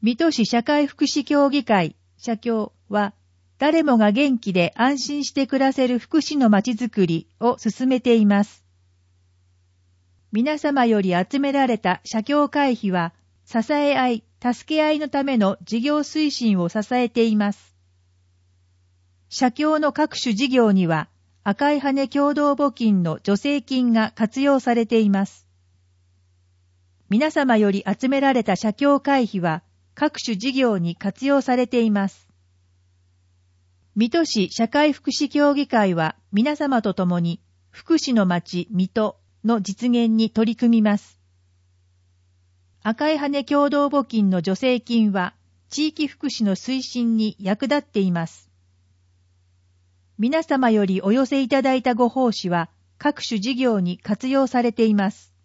水戸市社会福祉協議会社協は、誰もが元気で安心して暮らせる福祉のまちづくりを進めています。皆様より集められた社協会費は、支え合い、助け合いのための事業推進を支えています。社協の各種事業には、赤い羽共同募金の助成金が活用されています。皆様より集められた社協会費は、各種事業に活用されています。水戸市社会福祉協議会は皆様と共に福祉の町水戸の実現に取り組みます。赤い羽共同募金の助成金は地域福祉の推進に役立っています。皆様よりお寄せいただいたご奉仕は各種事業に活用されています。